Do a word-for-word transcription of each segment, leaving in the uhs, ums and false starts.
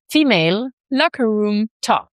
Female Locker Room Talk.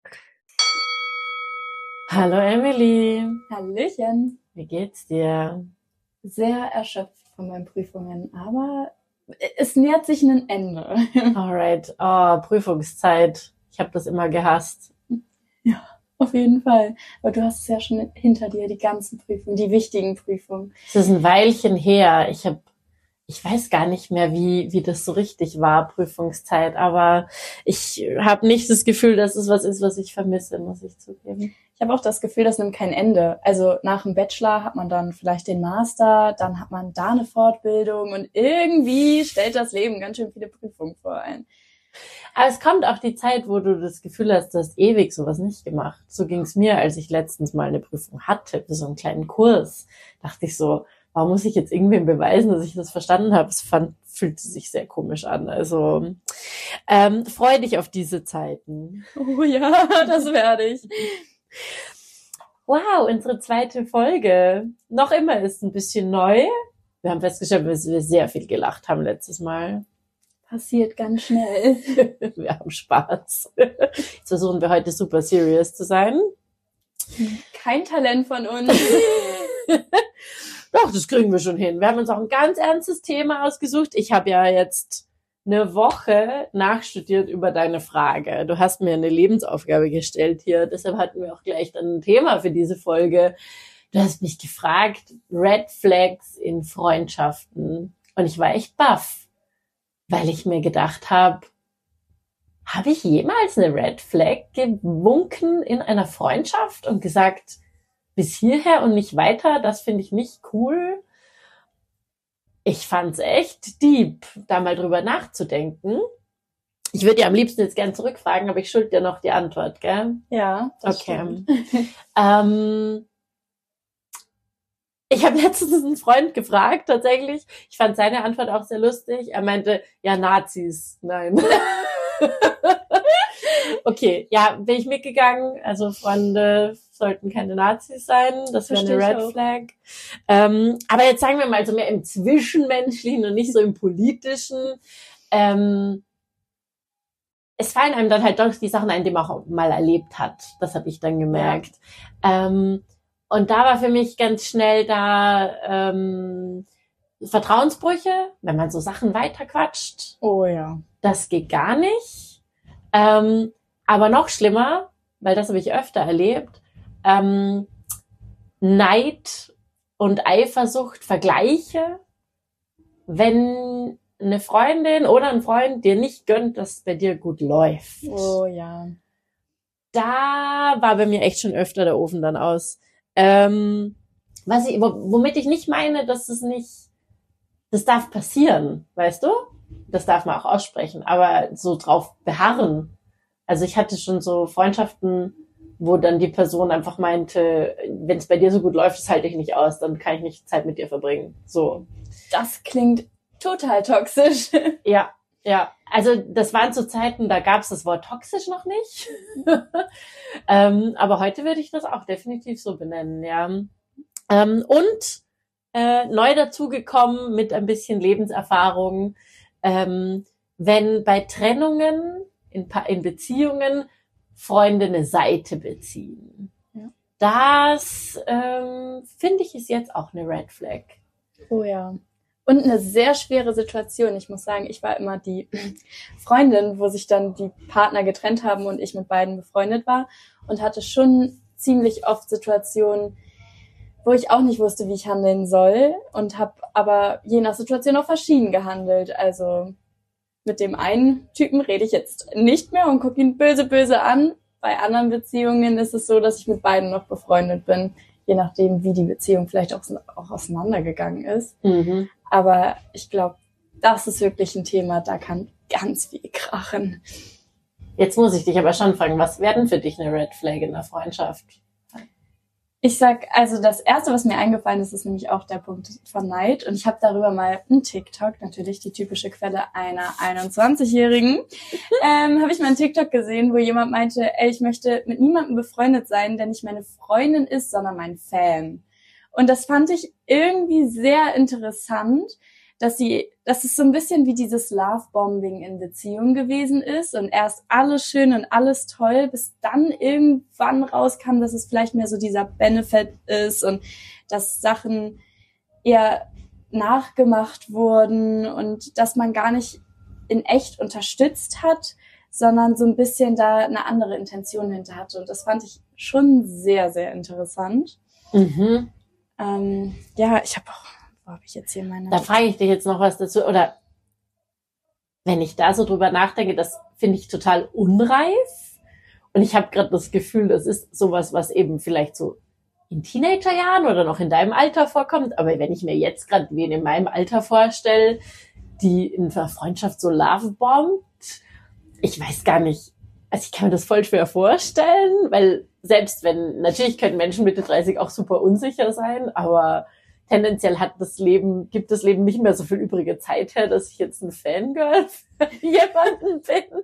Hallo Emily. Hallöchen. Wie geht's dir? Sehr erschöpft von meinen Prüfungen, aber es nähert sich ein Ende. Alright. Oh, Prüfungszeit. Ich habe das immer gehasst. Ja, auf jeden Fall. Aber du hast es ja schon hinter dir, die ganzen Prüfungen, die wichtigen Prüfungen. Es ist ein Weilchen her. Ich habe, ich weiß gar nicht mehr, wie wie das so richtig war, Prüfungszeit. Aber ich habe nicht das Gefühl, dass es was ist, was ich vermisse, muss ich zugeben. Ich habe auch das Gefühl, das nimmt kein Ende. Also nach dem Bachelor hat man dann vielleicht den Master, dann hat man da eine Fortbildung und irgendwie stellt das Leben ganz schön viele Prüfungen vor ein. Aber es kommt auch die Zeit, wo du das Gefühl hast, du hast ewig sowas nicht gemacht. So ging's mir, als ich letztens mal eine Prüfung hatte, für so einen kleinen Kurs. Dachte ich so, warum muss ich jetzt irgendwem beweisen, dass ich das verstanden habe? Es fand, fühlte sich sehr komisch an. Also ähm, freu dich auf diese Zeiten. Oh ja, das werde ich. Wow, unsere zweite Folge. Noch immer ist ein bisschen neu. Wir haben festgestellt, dass wir sehr viel gelacht haben letztes Mal. Passiert ganz schnell. Wir haben Spaß. Jetzt versuchen wir heute super serious zu sein. Kein Talent von uns. Doch, das kriegen wir schon hin. Wir haben uns auch ein ganz ernstes Thema ausgesucht. Ich habe ja jetzt eine Woche nachstudiert über deine Frage. Du hast mir eine Lebensaufgabe gestellt hier. Deshalb hatten wir auch gleich dann ein Thema für diese Folge. Du hast mich gefragt, Red Flags in Freundschaften. Und ich war echt baff, weil ich mir gedacht habe, habe ich jemals eine Red Flag gewunken in einer Freundschaft und gesagt, bis hierher und nicht weiter, das finde ich nicht cool. Ich fand's echt deep, da mal drüber nachzudenken. Ich würde dir am liebsten jetzt gern zurückfragen, aber ich schuld dir noch die Antwort, gell? Ja, das okay. ähm, ich habe letztens einen Freund gefragt, tatsächlich. Ich fand seine Antwort auch sehr lustig. Er meinte, ja, Nazis. Nein. Okay, ja, bin ich mitgegangen. Also Freunde sollten keine Nazis sein. Das wäre eine Red Flag. Ähm, aber jetzt sagen wir mal so mehr im Zwischenmenschlichen und nicht so im Politischen. Ähm, es fallen einem dann halt doch die Sachen ein, die man auch mal erlebt hat. Das habe ich dann gemerkt. Ja. Ähm, und da war für mich ganz schnell da ähm, Vertrauensbrüche, wenn man so Sachen weiterquatscht. Oh ja. Das geht gar nicht. Ähm, aber noch schlimmer, weil das habe ich öfter erlebt, ähm, Neid und Eifersucht, Vergleiche, wenn eine Freundin oder ein Freund dir nicht gönnt, dass es bei dir gut läuft. Oh ja. Da war bei mir echt schon öfter der Ofen dann aus. Ähm, was ich, womit ich nicht meine, dass es nicht, das darf passieren, weißt du? Das darf man auch aussprechen, aber so drauf beharren. Also ich hatte schon so Freundschaften, wo dann die Person einfach meinte, wenn es bei dir so gut läuft, das halte ich nicht aus, dann kann ich nicht Zeit mit dir verbringen. So. Das klingt total toxisch. Ja, ja. Also das waren so Zeiten, da gab es das Wort toxisch noch nicht. ähm, aber heute würde ich das auch definitiv so benennen, ja. Ähm, und äh, neu dazugekommen mit ein bisschen Lebenserfahrung, ähm, wenn bei Trennungen in, pa- in Beziehungen Freunde eine Seite beziehen. Ja. Das ähm, finde ich ist jetzt auch eine Red Flag. Oh ja. Und eine sehr schwere Situation. Ich muss sagen, ich war immer die Freundin, wo sich dann die Partner getrennt haben und ich mit beiden befreundet war und hatte schon ziemlich oft Situationen, wo ich auch nicht wusste, wie ich handeln soll und habe aber je nach Situation auch verschieden gehandelt. Also mit dem einen Typen rede ich jetzt nicht mehr und gucke ihn böse, böse an. Bei anderen Beziehungen ist es so, dass ich mit beiden noch befreundet bin, je nachdem, wie die Beziehung vielleicht auch, auch auseinandergegangen ist. Mhm. Aber ich glaube, das ist wirklich ein Thema, da kann ganz viel krachen. Jetzt muss ich dich aber schon fragen, was wäre denn für dich eine Red Flag in der Freundschaft? Ich sag, also das Erste, was mir eingefallen ist, ist nämlich auch der Punkt von Neid. Und ich habe darüber mal einen TikTok, natürlich die typische Quelle einer einundzwanzigjährigen, ähm, habe ich mal einen TikTok gesehen, wo jemand meinte, ey, ich möchte mit niemandem befreundet sein, der nicht meine Freundin ist, sondern mein Fan. Und das fand ich irgendwie sehr interessant, dass sie, dass es so ein bisschen wie dieses Lovebombing in Beziehung gewesen ist und erst alles schön und alles toll, bis dann irgendwann rauskam, dass es vielleicht mehr so dieser Benefit ist und dass Sachen eher nachgemacht wurden und dass man gar nicht in echt unterstützt hat, sondern so ein bisschen da eine andere Intention hinter hatte. Und das fand ich schon sehr, sehr interessant. Mhm. Ähm, ja, ich habe auch, wo habe ich jetzt hier meine... Da frage ich dich jetzt noch was dazu, oder wenn ich da so drüber nachdenke, das finde ich total unreif. Und ich habe gerade das Gefühl, das ist sowas, was eben vielleicht so in Teenagerjahren oder noch in deinem Alter vorkommt. Aber wenn ich mir jetzt gerade wen in meinem Alter vorstelle, die in einer Freundschaft so lovebombt, ich weiß gar nicht, also ich kann mir das voll schwer vorstellen, weil selbst wenn, natürlich können Menschen Mitte dreißig auch super unsicher sein, aber tendenziell hat das Leben, gibt das Leben nicht mehr so viel übrige Zeit her, dass ich jetzt ein Fangirl für jemanden bin.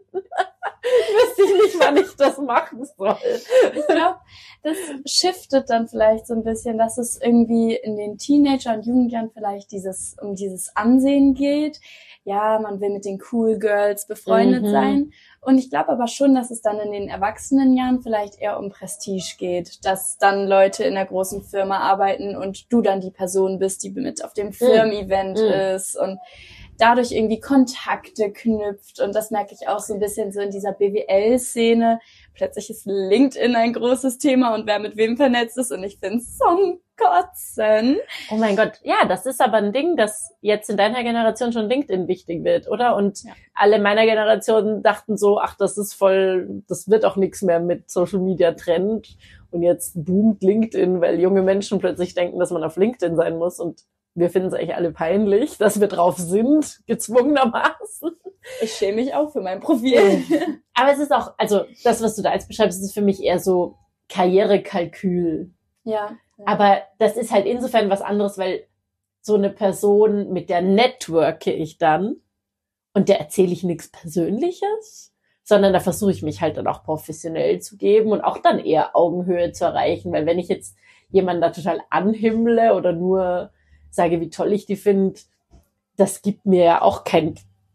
Wüsste ich nicht, wann ich das machen soll. Ich glaube, das shiftet dann vielleicht so ein bisschen, dass es irgendwie in den Teenager- und Jugendjahren vielleicht dieses um dieses Ansehen geht. Ja, man will mit den Cool Girls befreundet Mhm. sein. Und ich glaube aber schon, dass es dann in den Erwachsenenjahren vielleicht eher um Prestige geht. Dass dann Leute in einer großen Firma arbeiten und du dann die Person bist, die mit auf dem Firmen-Event Mhm. ist und dadurch irgendwie Kontakte knüpft. Und das merke ich auch so ein bisschen so in dieser B W L-Szene. Plötzlich ist LinkedIn ein großes Thema und wer mit wem vernetzt ist. Und ich finde es zum Kotzen. Oh mein Gott, ja, das ist aber ein Ding, dass jetzt in deiner Generation schon LinkedIn wichtig wird, oder? Und Ja. alle meiner Generation dachten so, ach, das ist voll, das wird auch nichts mehr mit Social Media Trend. Und jetzt boomt LinkedIn, weil junge Menschen plötzlich denken, dass man auf LinkedIn sein muss. Und wir finden es eigentlich alle peinlich, dass wir drauf sind, gezwungenermaßen. Ich schäme mich auch für mein Profil. Aber es ist auch, also das, was du da jetzt beschreibst, ist für mich eher so Karrierekalkül. Ja. Aber das ist halt insofern was anderes, weil so eine Person, mit der networke ich dann und der erzähle ich nichts Persönliches, sondern da versuche ich mich halt dann auch professionell zu geben und auch dann eher Augenhöhe zu erreichen. Weil wenn ich jetzt jemanden da total anhimmle oder nur sage, wie toll ich die finde, das gibt mir ja auch kein,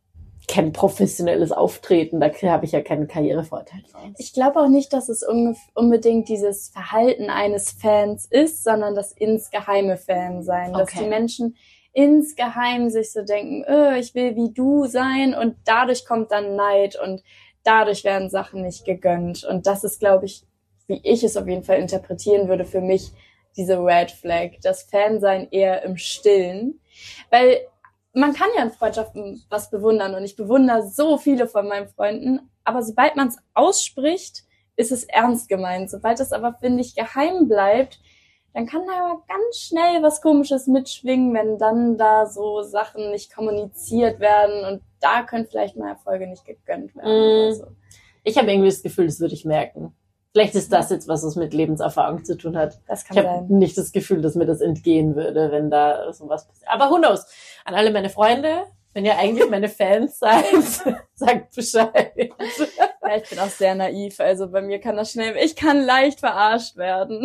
kein professionelles Auftreten. Da habe ich ja keinen Karrierevorteil draus. Ich glaube auch nicht, dass es ungef- unbedingt dieses Verhalten eines Fans ist, sondern das insgeheime Fan sein. Dass Okay. die Menschen insgeheim sich so denken, öh, ich will wie du sein und dadurch kommt dann Neid und dadurch werden Sachen nicht gegönnt. Und das ist, glaube ich, wie ich es auf jeden Fall interpretieren würde, für mich diese Red Flag, das Fansein eher im Stillen. Weil man kann ja in Freundschaften was bewundern und ich bewundere so viele von meinen Freunden, aber sobald man es ausspricht, ist es ernst gemeint. Sobald es aber, finde ich, geheim bleibt, dann kann da aber ganz schnell was Komisches mitschwingen, wenn dann da so Sachen nicht kommuniziert werden und da können vielleicht mal Erfolge nicht gegönnt werden. Mm. Oder so. Ich habe irgendwie das Gefühl, das würde ich merken. Vielleicht ist das jetzt, was es mit Lebenserfahrung zu tun hat. Das kann Ich habe sein. nicht das Gefühl, dass mir das entgehen würde, wenn da sowas passiert. Aber who knows? An alle meine Freunde, wenn ihr eigentlich meine Fans seid, sagt Bescheid. Ja, ich bin auch sehr naiv, also bei mir kann das schnell, ich kann leicht verarscht werden.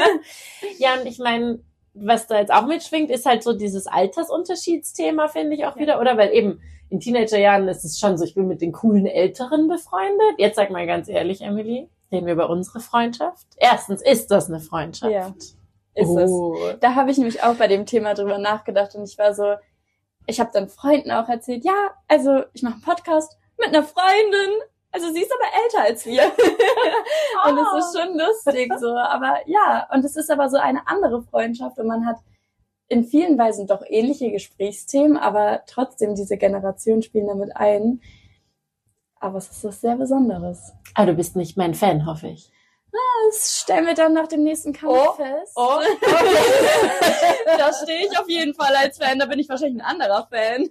Ja, und ich meine, was da jetzt auch mitschwingt, ist halt so dieses Altersunterschiedsthema, finde ich auch Ja. wieder, oder? Weil eben in Teenagerjahren ist es schon so, ich bin mit den coolen Älteren befreundet. Jetzt sag mal ganz ehrlich, Emily, reden wir über unsere Freundschaft? Erstens, ist das eine Freundschaft? Ja, ist oh. es. Da habe ich nämlich auch bei dem Thema drüber nachgedacht und ich war so, ich habe dann Freunden auch erzählt, ja, also ich mache einen Podcast mit einer Freundin, also sie ist aber älter als wir. Und es ist schon lustig so, aber ja, und es ist aber so eine andere Freundschaft und man hat in vielen Weisen doch ähnliche Gesprächsthemen, aber trotzdem diese Generationen spielen damit ein. Aber es ist was sehr Besonderes. Aber du bist nicht mein Fan, hoffe ich. Das stellen wir dann nach dem nächsten Kampf Oh, fest. Oh, Da stehe ich auf jeden Fall als Fan, da bin ich wahrscheinlich ein anderer Fan.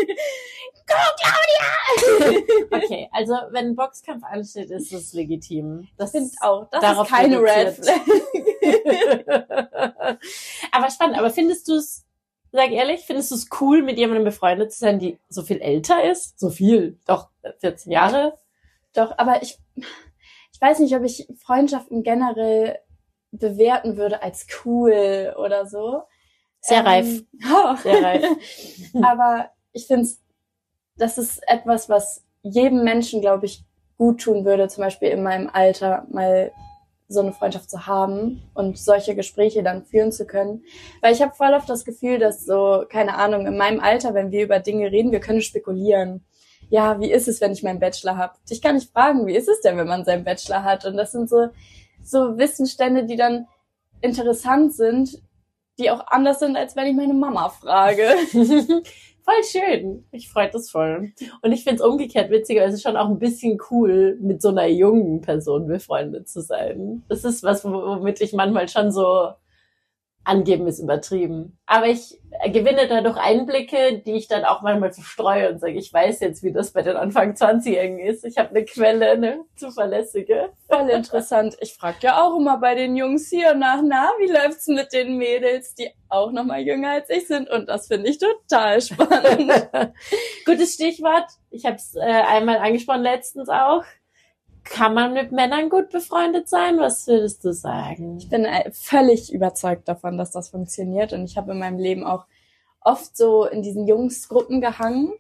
okay, also wenn ein Boxkampf ansteht, ist das legitim. Das Ich finde auch, das darauf ist keine Red reduziert. Flag. Aber spannend, aber findest du es, sag ehrlich, findest du es cool, mit jemandem befreundet zu sein, die so viel älter ist? So viel? Doch, vierzehn Jahre? Doch, aber ich, ich weiß nicht, ob ich Freundschaften generell bewerten würde als cool oder so. Sehr ähm, reif. Oh. Sehr reif. Aber ich finde, das ist etwas, was jedem Menschen, glaube ich, gut tun würde, zum Beispiel in meinem Alter mal so eine Freundschaft zu haben und solche Gespräche dann führen zu können. Weil ich habe voll oft das Gefühl, dass so, keine Ahnung, in meinem Alter, wenn wir über Dinge reden, wir können spekulieren. Ja, wie ist es, wenn ich meinen Bachelor habe? Ich kann nicht fragen, wie ist es denn, wenn man seinen Bachelor hat? Und das sind so, so Wissensstände, die dann interessant sind, die auch anders sind, als wenn ich meine Mama frage. Voll schön. Ich freut das voll. Und ich find's umgekehrt witziger. Es ist schon auch ein bisschen cool, mit so einer jungen Person befreundet zu sein. Das ist was, womit ich manchmal schon so angeben ist übertrieben. Aber ich gewinne dadurch Einblicke, die ich dann auch manchmal verstreue und sage, ich weiß jetzt, wie das bei den Anfang zwanzigjährigen ist. Ich habe eine Quelle, eine zuverlässige. Voll interessant. Ich frage ja auch immer bei den Jungs hier nach, na, wie läuft's mit den Mädels, die auch noch mal jünger als ich sind? Und das finde ich total spannend. Gutes Stichwort. Ich habe es äh, einmal angesprochen, letztens auch. Kann man mit Männern gut befreundet sein? Was würdest du sagen? Ich bin völlig überzeugt davon, dass das funktioniert. Und ich habe in meinem Leben auch oft so in diesen Jungsgruppen gehangen.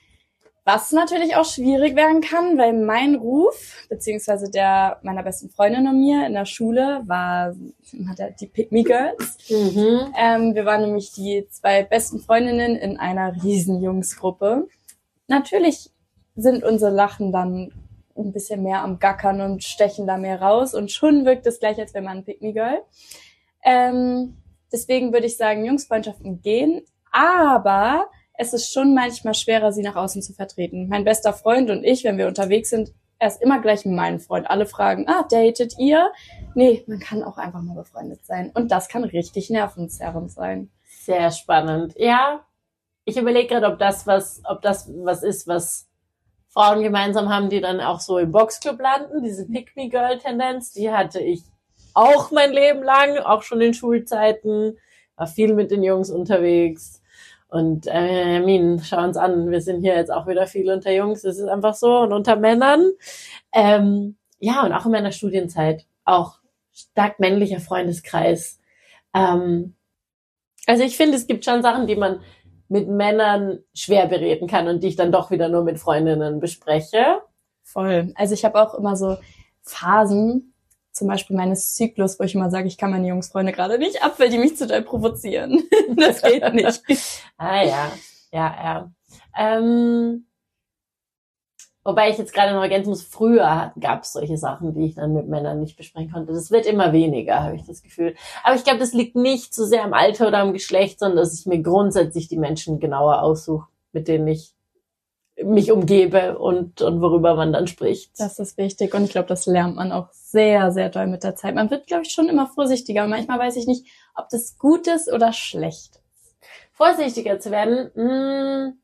Was natürlich auch schwierig werden kann, weil mein Ruf, beziehungsweise der meiner besten Freundin und mir in der Schule, war hat er die Pick Me Girls. Mhm. Ähm, wir waren nämlich die zwei besten Freundinnen in einer riesen Jungsgruppe. Natürlich sind unsere Lachen dann ein bisschen mehr am Gackern und stechen da mehr raus und schon wirkt es gleich, als wäre man ein Pick-me-Girl. Ähm, deswegen würde ich sagen, Jungsfreundschaften gehen, aber es ist schon manchmal schwerer, sie nach außen zu vertreten. Mein bester Freund und ich, wenn wir unterwegs sind, er ist immer gleich mit meinem Freund. Alle fragen, ah, datet ihr? Nee, man kann auch einfach mal befreundet sein. Und das kann richtig nervenzerrend sein. Sehr spannend. Ja, ich überlege gerade, ob das was, ob das was ist, was Frauen gemeinsam haben, die dann auch so im Boxclub landen. Diese Pick-me-Girl-Tendenz, die hatte ich auch mein Leben lang, auch schon in Schulzeiten. War viel mit den Jungs unterwegs. Und äh, Min, schau uns an, wir sind hier jetzt auch wieder viel unter Jungs. Es ist einfach so und unter Männern. Ähm, ja, und auch in meiner Studienzeit auch stark männlicher Freundeskreis. Ähm, also ich finde, es gibt schon Sachen, die man mit Männern schwer bereden kann und die ich dann doch wieder nur mit Freundinnen bespreche. Voll. Also ich habe auch immer so Phasen, zum Beispiel meines Zyklus, wo ich immer sage, ich kann meine Jungsfreunde gerade nicht ab, weil die mich zu doll provozieren. Das geht nicht. Ah ja, ja, ja. Ähm, wobei ich jetzt gerade noch ergänzen muss, früher gab es solche Sachen, die ich dann mit Männern nicht besprechen konnte. Das wird immer weniger, habe ich das Gefühl. Aber ich glaube, das liegt nicht so sehr am Alter oder am Geschlecht, sondern dass ich mir grundsätzlich die Menschen genauer aussuche, mit denen ich mich umgebe und, und worüber man dann spricht. Das ist wichtig und ich glaube, das lernt man auch sehr, sehr doll mit der Zeit. Man wird, glaube ich, schon immer vorsichtiger und manchmal weiß ich nicht, ob das gut ist oder schlecht. Vorsichtiger zu werden? Mh,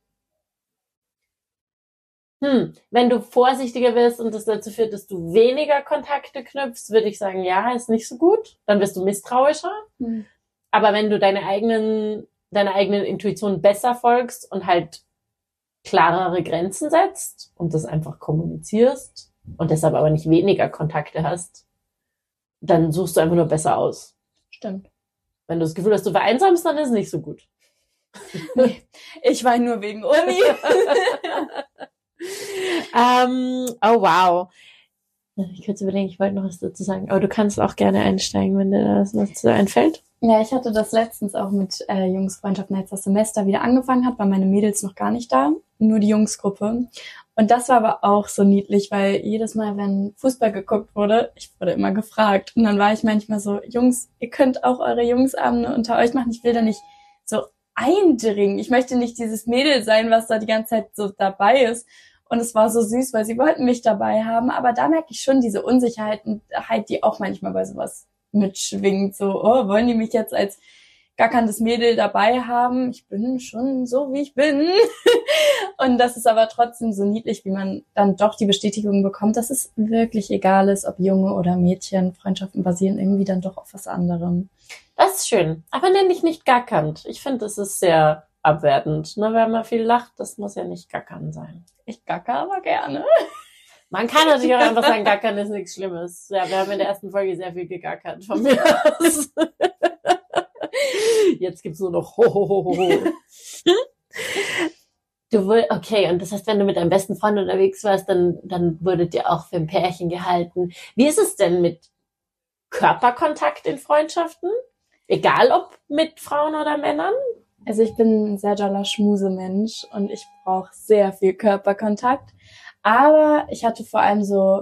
Hm, wenn du vorsichtiger wirst und das dazu führt, dass du weniger Kontakte knüpfst, würde ich sagen, ja, ist nicht so gut. Dann wirst du misstrauischer. Hm. Aber wenn du deine eigenen, deiner eigenen Intuition besser folgst und halt klarere Grenzen setzt und das einfach kommunizierst und deshalb aber nicht weniger Kontakte hast, dann suchst du einfach nur besser aus. Stimmt. Wenn du das Gefühl hast, du vereinsamst, dann ist es nicht so gut. Nee, ich war nur wegen Uni. ähm, oh wow. Ich könnte überlegen, ich wollte noch was dazu sagen, aber du kannst auch gerne einsteigen, wenn dir das was zu einfällt. Ja, ich hatte das letztens auch mit äh, Jungsfreundschaften, als das Semester wieder angefangen hat, waren meine Mädels noch gar nicht da, nur die Jungsgruppe. Und das war aber auch so niedlich, weil jedes Mal, wenn Fußball geguckt wurde, ich wurde immer gefragt. Und dann war ich manchmal so, Jungs, ihr könnt auch eure Jungsabende unter euch machen. Ich will da nicht so eindringen. Ich möchte nicht dieses Mädel sein, was da die ganze Zeit so dabei ist. Und es war so süß, weil sie wollten mich dabei haben. Aber da merke ich schon diese Unsicherheit, die auch manchmal bei sowas mitschwingt. So, oh, wollen die mich jetzt als gackerndes Mädel dabei haben? Ich bin schon so, wie ich bin. Und das ist aber trotzdem so niedlich, wie man dann doch die Bestätigung bekommt, dass es wirklich egal ist, ob Junge oder Mädchen. Freundschaften basieren irgendwie dann doch auf was anderem. Das ist schön. Aber nenn dich nicht gackernd. Ich finde, das ist sehr abwertend. Ne? Wenn man viel lacht, das muss ja nicht gackern sein. Ich gacker aber gerne. Man kann natürlich auch einfach sagen, gackern ist nichts Schlimmes. Ja, wir haben in der ersten Folge sehr viel gegackert von mir aus. Jetzt gibt's nur noch ho, ho, ho, ho, ho. Du wohl, okay, und das heißt, wenn du mit deinem besten Freund unterwegs warst, dann, dann wurdet ihr auch für ein Pärchen gehalten. Wie ist es denn mit Körperkontakt in Freundschaften? Egal ob mit Frauen oder Männern? Also ich bin ein sehr doller Schmusemensch und ich brauche sehr viel Körperkontakt. Aber ich hatte vor allem so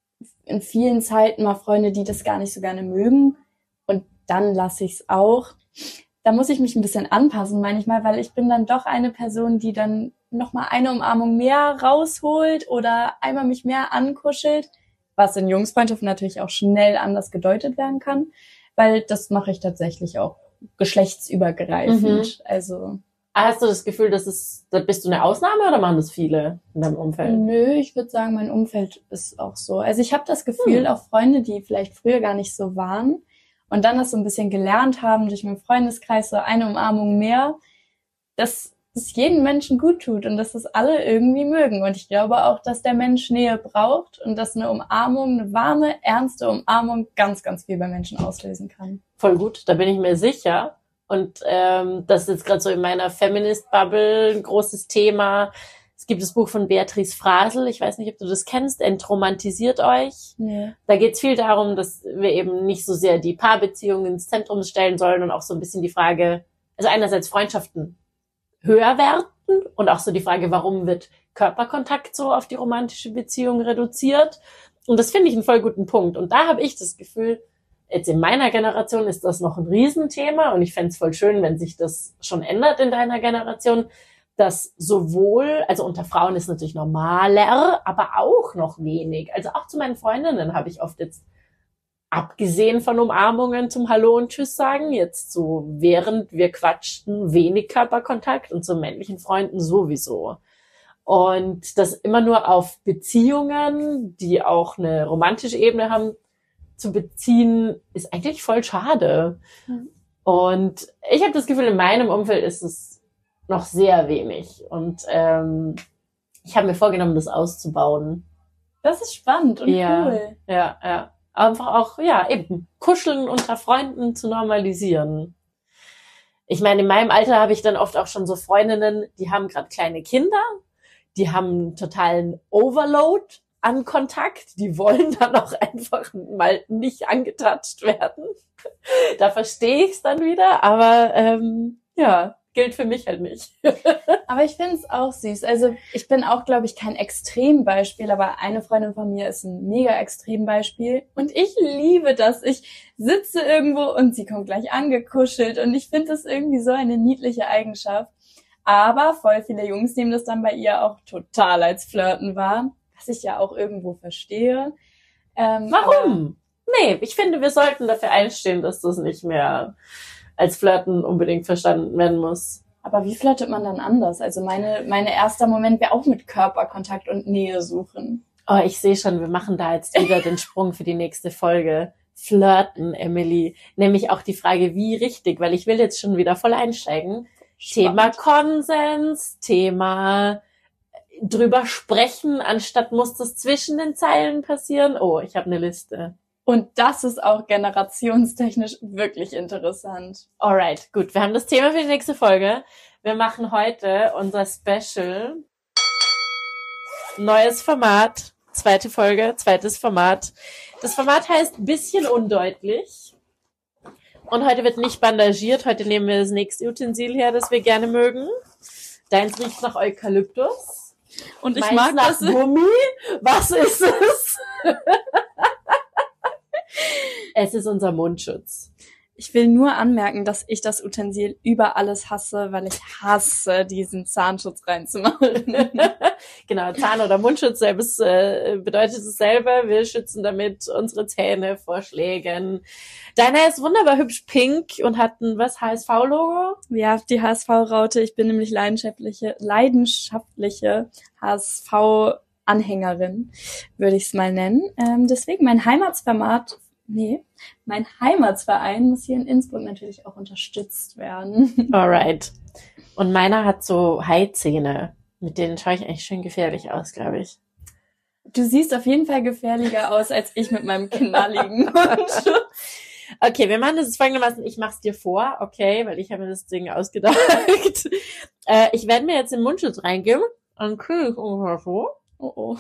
in vielen Zeiten mal Freunde, die das gar nicht so gerne mögen. Und dann lasse ich es auch. Da muss ich mich ein bisschen anpassen manchmal, weil ich bin dann doch eine Person, die dann nochmal eine Umarmung mehr rausholt oder einmal mich mehr ankuschelt, was in Jungsfreundschaften natürlich auch schnell anders gedeutet werden kann, weil das mache ich tatsächlich auch geschlechtsübergreifend. Mhm. Also hast du das Gefühl, dass es, da bist du eine Ausnahme oder machen das viele in deinem Umfeld? Nö, ich würde sagen, mein Umfeld ist auch so. Also ich habe das Gefühl, hm. auch Freunde, die vielleicht früher gar nicht so waren und dann das so ein bisschen gelernt haben durch meinen Freundeskreis, so eine Umarmung mehr, dass es jedem Menschen gut tut und dass das alle irgendwie mögen. Und ich glaube auch, dass der Mensch Nähe braucht und dass eine Umarmung, eine warme, ernste Umarmung ganz, ganz viel bei Menschen auslösen kann. Voll gut, da bin ich mir sicher. Und ähm, das ist jetzt gerade so in meiner Feminist-Bubble ein großes Thema. Es gibt das Buch von Beatrice Frasel, ich weiß nicht, ob du das kennst, Entromantisiert euch. Nee. Da geht es viel darum, dass wir eben nicht so sehr die Paarbeziehungen ins Zentrum stellen sollen und auch so ein bisschen die Frage, also einerseits Freundschaften höher werten und auch so die Frage, warum wird Körperkontakt so auf die romantische Beziehung reduziert? Und das finde ich einen voll guten Punkt. Und da habe ich das Gefühl, jetzt in meiner Generation ist das noch ein Riesenthema und ich fände es voll schön, wenn sich das schon ändert in deiner Generation, dass sowohl, also unter Frauen ist natürlich normaler, aber auch noch wenig. Also auch zu meinen Freundinnen habe ich oft jetzt, abgesehen von Umarmungen zum Hallo und Tschüss sagen, jetzt so während wir quatschten, wenig Körperkontakt und zu männlichen Freunden sowieso. Und das immer nur auf Beziehungen, die auch eine romantische Ebene haben, zu beziehen, ist eigentlich voll schade. Mhm. Und ich habe das Gefühl, in meinem Umfeld ist es noch sehr wenig. Und ähm, ich habe mir vorgenommen, das auszubauen. Das ist spannend und ja, cool. Ja, ja. Einfach auch, ja, eben Kuscheln unter Freunden zu normalisieren. Ich meine, in meinem Alter habe ich dann oft auch schon so Freundinnen, die haben gerade kleine Kinder, die haben einen totalen Overload an Kontakt, die wollen dann auch einfach mal nicht angetatscht werden. Da verstehe ich es dann wieder, aber ähm, ja, gilt für mich halt nicht. Aber ich finde es auch süß. Also ich bin auch, glaube ich, kein Extrembeispiel, aber eine Freundin von mir ist ein mega Extrembeispiel. Und ich liebe das. Ich sitze irgendwo und sie kommt gleich angekuschelt. Und ich finde das irgendwie so eine niedliche Eigenschaft. Aber voll viele Jungs nehmen das dann bei ihr auch total als Flirten wahr. Was ich ja auch irgendwo verstehe. Ähm, Warum? Nee, ich finde, wir sollten dafür einstehen, dass das nicht mehr als Flirten unbedingt verstanden werden muss. Aber wie flirtet man dann anders? Also meine, meine erster Moment wäre auch mit Körperkontakt und Nähe suchen. Oh, ich sehe schon, wir machen da jetzt wieder den Sprung für die nächste Folge. Flirten, Emily. Nämlich auch die Frage, wie richtig, weil ich will jetzt schon wieder voll einsteigen. Spannend. Thema Konsens, Thema drüber sprechen, anstatt muss das zwischen den Zeilen passieren. Oh, ich habe eine Liste. Und das ist auch generationstechnisch wirklich interessant. Alright, gut. Wir haben das Thema für die nächste Folge. Wir machen heute unser Special. Neues Format. Zweite Folge, zweites Format. Das Format heißt bisschen undeutlich. Und heute wird nicht bandagiert. Heute nehmen wir das nächste Utensil her, das wir gerne mögen. Deins riecht nach Eukalyptus. Und ich mag nach das. Gummi. Was ist es? Es ist unser Mundschutz. Ich will nur anmerken, dass ich das Utensil über alles hasse, weil ich hasse, diesen Zahnschutz reinzumachen. Genau, Zahn- oder Mundschutz selbst äh, bedeutet dasselbe. Wir schützen damit unsere Zähne vor Schlägen. Deiner ist wunderbar hübsch pink und hat ein, was, H S V-Logo? Ja, die H S V-Raute. Ich bin nämlich leidenschaftliche, leidenschaftliche H S V-Anhängerin, würde ich es mal nennen. Ähm, deswegen mein Heimatsformat Nee, mein Heimatsverein muss hier in Innsbruck natürlich auch unterstützt werden. Alright. Und meiner hat so Haizähne. Mit denen schaue ich eigentlich schön gefährlich aus, glaube ich. Du siehst auf jeden Fall gefährlicher aus, als ich mit meinem knalligen Mundschutz. Okay, wir machen das jetzt folgendermaßen. Ich mach's dir vor, okay, weil ich habe mir das Ding ausgedacht. äh, ich werde mir jetzt den Mundschutz reingeben und kriege ich ungefähr so. Oh oh.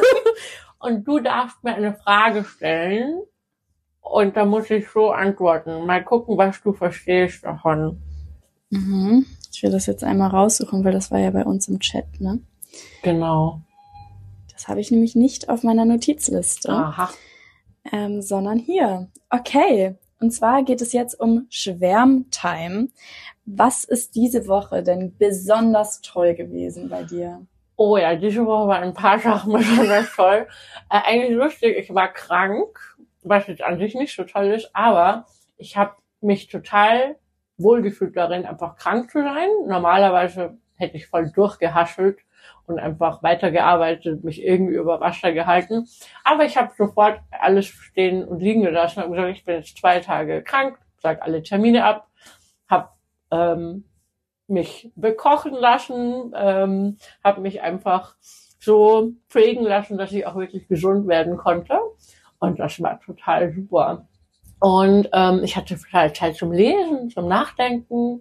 Und du darfst mir eine Frage stellen und da muss ich so antworten. Mal gucken, was du verstehst davon. Mhm. Ich will das jetzt einmal raussuchen, weil das war ja bei uns im Chat, ne? Genau. Das habe ich nämlich nicht auf meiner Notizliste. Aha. Ähm, sondern hier. Okay. Und zwar geht es jetzt um Schwärmtime. Was ist diese Woche denn besonders toll gewesen bei dir? Oh ja, diese Woche war ein paar Sachen besonders toll. Äh, eigentlich lustig, ich war krank, was jetzt an sich nicht so toll ist, aber ich habe mich total wohlgefühlt darin, einfach krank zu sein. Normalerweise hätte ich voll durchgehaschelt und einfach weitergearbeitet, mich irgendwie über Wasser gehalten. Aber ich habe sofort alles stehen und liegen gelassen und gesagt, ich bin jetzt zwei Tage krank, sag alle Termine ab, habe ähm, mich bekochen lassen, ähm, habe mich einfach so pflegen lassen, dass ich auch wirklich gesund werden konnte. Und das war total super. Und ähm, ich hatte total Zeit zum Lesen, zum Nachdenken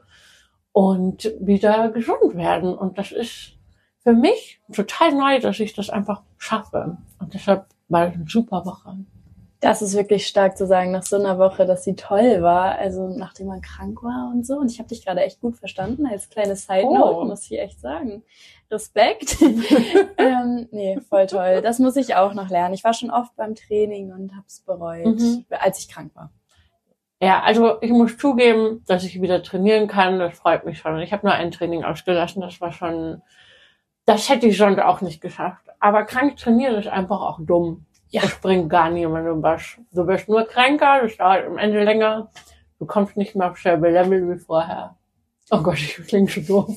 und wieder gesund werden. Und das ist für mich total neu, dass ich das einfach schaffe. Und deshalb war es eine super Woche. Das ist wirklich stark zu sagen, nach so einer Woche, dass sie toll war, also nachdem man krank war und so. Und ich habe dich gerade echt gut verstanden, als kleine Side-Note, Oh. muss ich echt sagen. Respekt. ähm, nee, voll toll. Das muss ich auch noch lernen. Ich war schon oft beim Training und hab's bereut, Mhm. als ich krank war. Ja, also ich muss zugeben, dass ich wieder trainieren kann. Das freut mich schon. Ich habe nur ein Training ausgelassen. Das war schon, das hätte ich sonst auch nicht geschafft. Aber krank trainieren ist einfach auch dumm. Ja. Das bringt gar niemandem was. Du wirst nur kränker, das dauert am Ende länger. Du kommst nicht mehr auf selbe Level wie vorher. Oh Gott, ich klinge schon doof.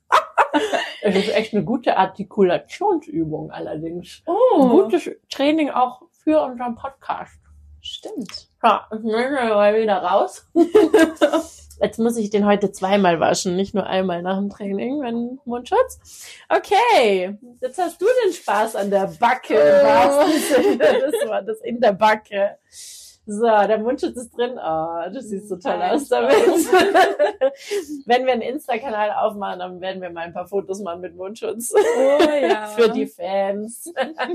Es ist echt eine gute Artikulationsübung allerdings. Oh, Gutes Training auch für unseren Podcast. stimmt. Ja, ich nehme mal wieder raus. Jetzt muss ich den heute zweimal waschen, nicht nur einmal nach dem Training, mein Mundschutz. Okay, jetzt hast du den Spaß an der Backe, im wahrsten Sinne des Wortes, in der Backe. So, der Mundschutz ist drin. Oh, du siehst so toll aus damit. Wenn wir einen Insta-Kanal aufmachen, dann werden wir mal ein paar Fotos machen mit Mundschutz. Oh ja. Für die Fans.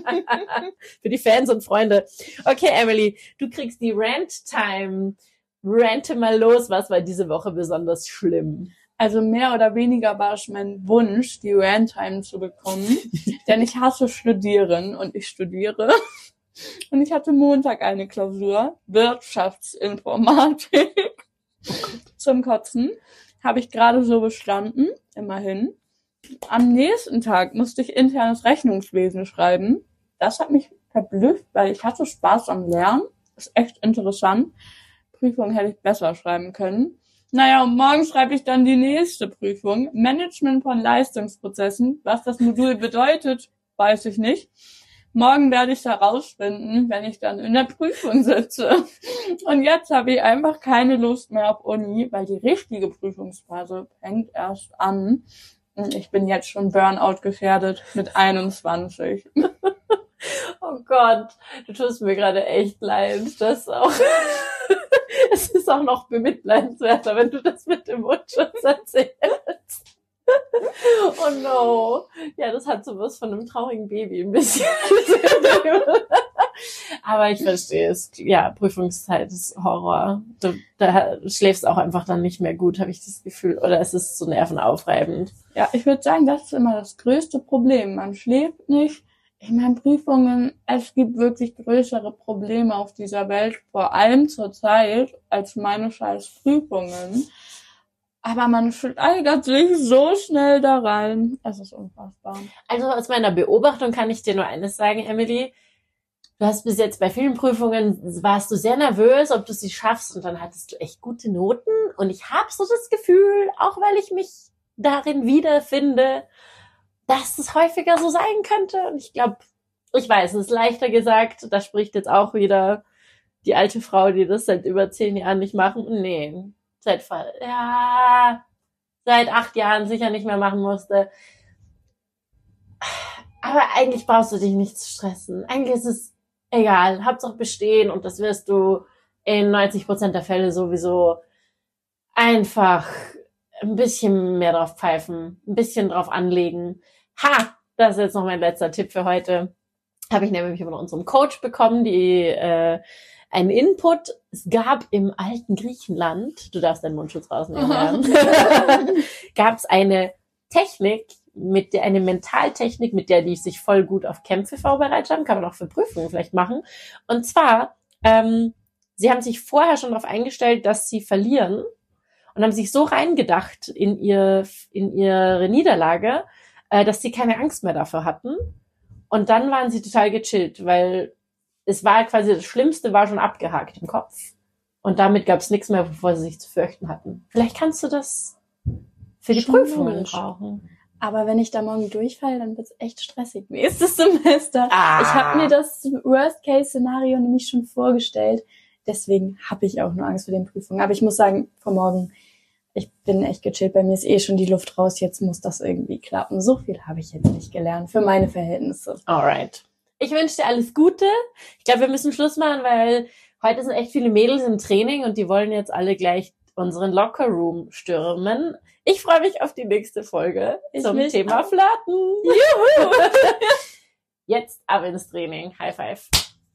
Für die Fans und Freunde. Okay, Emily, du kriegst die Rant-Time. Rante mal los. Was war diese Woche besonders schlimm? Also mehr oder weniger war es mein Wunsch, die Rantime zu bekommen, denn ich hasse Studieren und ich studiere. Und ich hatte Montag eine Klausur, Wirtschaftsinformatik, zum Kotzen. Habe ich gerade so bestanden, immerhin. Am nächsten Tag musste ich internes Rechnungswesen schreiben. Das hat mich verblüfft, weil ich hatte Spaß am Lernen. Ist echt interessant. Prüfung hätte ich besser schreiben können. Naja, und morgen schreibe ich dann die nächste Prüfung. Management von Leistungsprozessen. Was das Modul bedeutet, weiß ich nicht. Morgen werde ich es herausfinden, wenn ich dann in der Prüfung sitze. Und jetzt habe ich einfach keine Lust mehr auf Uni, weil die richtige Prüfungsphase fängt erst an. Und ich bin jetzt schon Burnout gefährdet mit einundzwanzig. Oh Gott, du tust mir gerade echt leid. Das auch. Es ist auch noch bemitleidenswerter, wenn du das mit dem Mundschutz erzählst. Oh no. Ja, das hat sowas von einem traurigen Baby ein bisschen. Aber ich verstehe es. Ja, Prüfungszeit ist Horror. Du, da schläfst auch einfach dann nicht mehr gut, habe ich das Gefühl. Oder es ist so nervenaufreibend. Ja, ich würde sagen, das ist immer das größte Problem. Man schläft nicht. Ich meine, Prüfungen, es gibt wirklich größere Probleme auf dieser Welt, vor allem zur Zeit, als meine scheiß Prüfungen. Aber man steigert sich so schnell da rein. Es ist unfassbar. Also aus meiner Beobachtung kann ich dir nur eines sagen, Emily. Du hast bis jetzt bei vielen Prüfungen, warst du sehr nervös, ob du sie schaffst, und dann hattest du echt gute Noten. Und ich habe so das Gefühl, auch weil ich mich darin wiederfinde, dass es häufiger so sein könnte. Und ich glaube, ich weiß, es ist leichter gesagt, da spricht jetzt auch wieder die alte Frau, die das seit über zehn Jahren nicht machen. Nee, seit, ja, seit acht Jahren sicher nicht mehr machen musste. Aber eigentlich brauchst du dich nicht zu stressen. Eigentlich ist es egal, Hauptsache bestehen, und das wirst du, in neunzig Prozent der Fälle sowieso einfach ein bisschen mehr drauf pfeifen, ein bisschen drauf anlegen. Ha, das ist jetzt noch mein letzter Tipp für heute. Habe ich nämlich von unserem Coach bekommen, die äh, einen Input. Es gab im alten Griechenland, du darfst deinen Mundschutz rausnehmen, ja, gab es eine Technik, mit der eine Mentaltechnik, mit der die sich voll gut auf Kämpfe vorbereitet haben, kann man auch für Prüfungen vielleicht machen. Und zwar, ähm, sie haben sich vorher schon darauf eingestellt, dass sie verlieren und haben sich so reingedacht in ihr in ihre Niederlage, äh, dass sie keine Angst mehr dafür hatten. Und dann waren sie total gechillt, weil es war quasi das Schlimmste war schon abgehakt im Kopf. Und damit gab es nichts mehr, bevor sie sich zu fürchten hatten. Vielleicht kannst du das für die Schon Prüfungen logisch. brauchen. Aber wenn ich da morgen durchfalle, dann wird's echt stressig nächstes Semester. Ah. Ich habe mir das Worst-Case-Szenario nämlich schon vorgestellt. Deswegen habe ich auch nur Angst vor den Prüfungen. Aber ich muss sagen, vor morgen, ich bin echt gechillt. Bei mir ist eh schon die Luft raus. Jetzt muss das irgendwie klappen. So viel habe ich jetzt nicht gelernt für meine Verhältnisse. Alright. Ich wünsche dir alles Gute. Ich glaube, wir müssen Schluss machen, weil heute sind echt viele Mädels im Training und die wollen jetzt alle gleich unseren Lockerroom stürmen. Ich freue mich auf die nächste Folge Ich zum mich Thema auch. Flirten. Juhu! Jetzt ab ins Training. High five.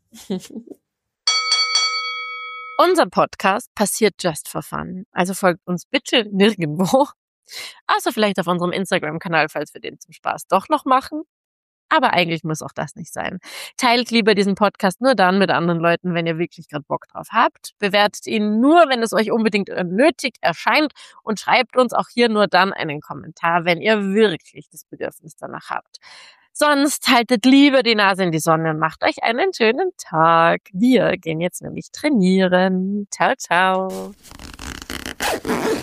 Unser Podcast passiert just for fun. Also folgt uns bitte nirgendwo. Außer vielleicht auf unserem Instagram-Kanal, falls wir den zum Spaß doch noch machen. Aber eigentlich muss auch das nicht sein. Teilt lieber diesen Podcast nur dann mit anderen Leuten, wenn ihr wirklich gerade Bock drauf habt. Bewertet ihn nur, wenn es euch unbedingt nötig erscheint. Und schreibt uns auch hier nur dann einen Kommentar, wenn ihr wirklich das Bedürfnis danach habt. Sonst haltet lieber die Nase in die Sonne und macht euch einen schönen Tag. Wir gehen jetzt nämlich trainieren. Ciao, ciao.